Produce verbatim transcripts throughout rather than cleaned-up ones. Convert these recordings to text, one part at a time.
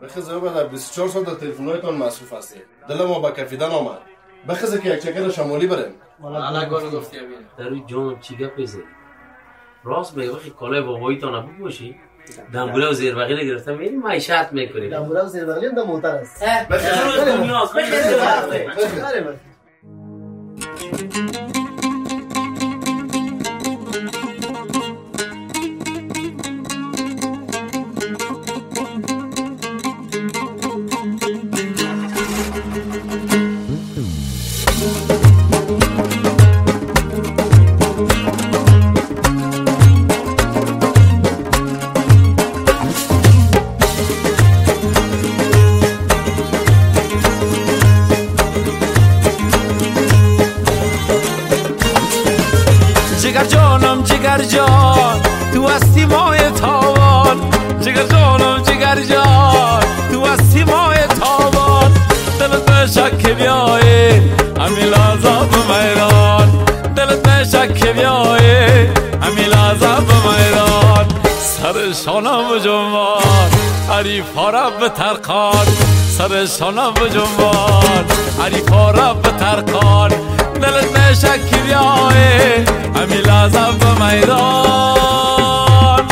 بخزه بعد بیست و چهار ساعت در تلفن‌هایتان مصروف هستید. دل ما با کفیدن آمد. بخزه که یک چکر شمالی بریم. حالا گل گفتی امین. در روی جان چی گپ بزنی؟ راست میگه وقتی کالای باباییتان ابو باشی. دنبوله و زیر بغل گرفته میری معیشت میکنی. دنبوله و زیر بغلی هم در موتر است. بخیر دنیا بخیر. بخیر. جگر جانم جگر جان تو هستی ماه تابان جگر جانم جگر جان تو هستی ماه تابان دلت نشک بیایی همین لحظه به میدان دلت نشک بیایی همین لحظه به میدان سر شانم و جنبان حریفا را به ترکان سر شانم و جنبان حریفا را به ترکان دلت نشک بیایی همین لحظه به میدان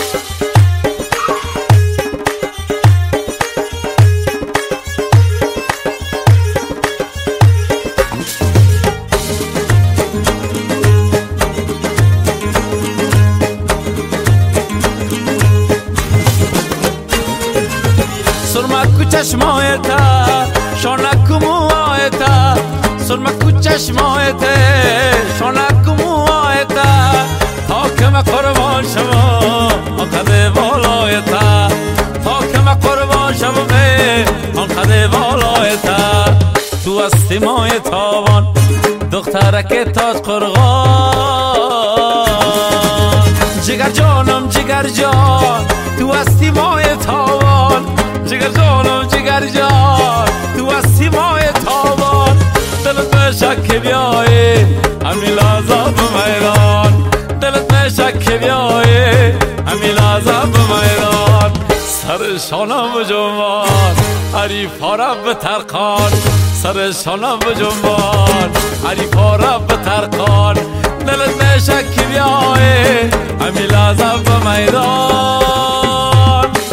سرمکو چشمایتا شانکو موایتا سرمکو چشمایتا شانکو موایتا حاکم قربان شما آن بالایتا حاکم قربان شما آن قد بالایتا تو هستی مای تابان دخترک تاج قرغان جگر جانم جگر جان تو هستی مای تابان جگر جانم جگر جان تو هستی مای تابان دلت نشک بیایی همین لحظه به میدان دلت نشک بیایی همین لحظه به میدان سر شانم و جنبان حریفا را به ترکان سر شانم و جنبان حریفا را به ترکان دلت نشک بیایی همین لحظه به میدان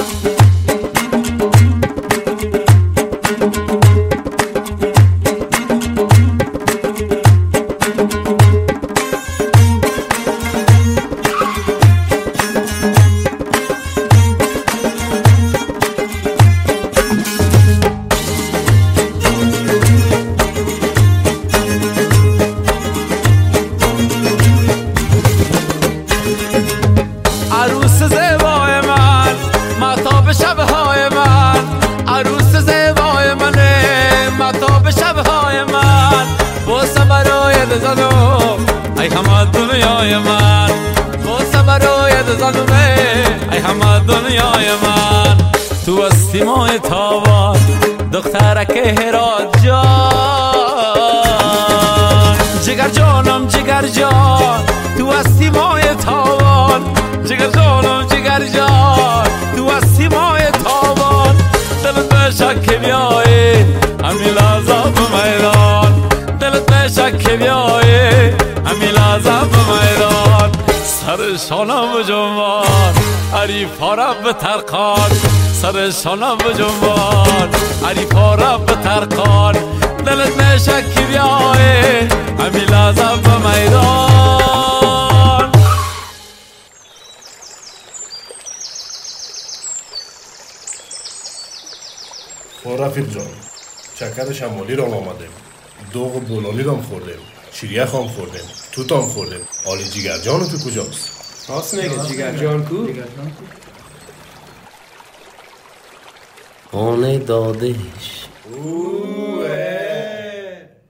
عروس زیبای من مطاب شبهای من عروس زیبای منه مطاب شبهای من بوسه برای دزنم ای همه دنیای من بوسه برای دزنم ای همه دنیای من تو هستی مای تابان دخترک هرات جان جگر جانم جگر جان تو هستی مای تابان جگر جانم جگر جان تو هستی مای تابان دلت نشک بیایی همین لحظه به میدان دلت نشک بیایی همین لحظه به میدان سر شانم و جنبان حریفا را به ترکان سر شانم و جنبان حریفا را به ترکان دلت نشک بیایی همین لحظه به میدان خب رفیق جان چکر شمالی را آمدیم دوغ بولانی را خوردیم شیریخ هم خوردیم توت هم خوردیم آلی جیگر جان تو کجاست؟ راست میگه جیگر جان کو؟ خانه دادش اوه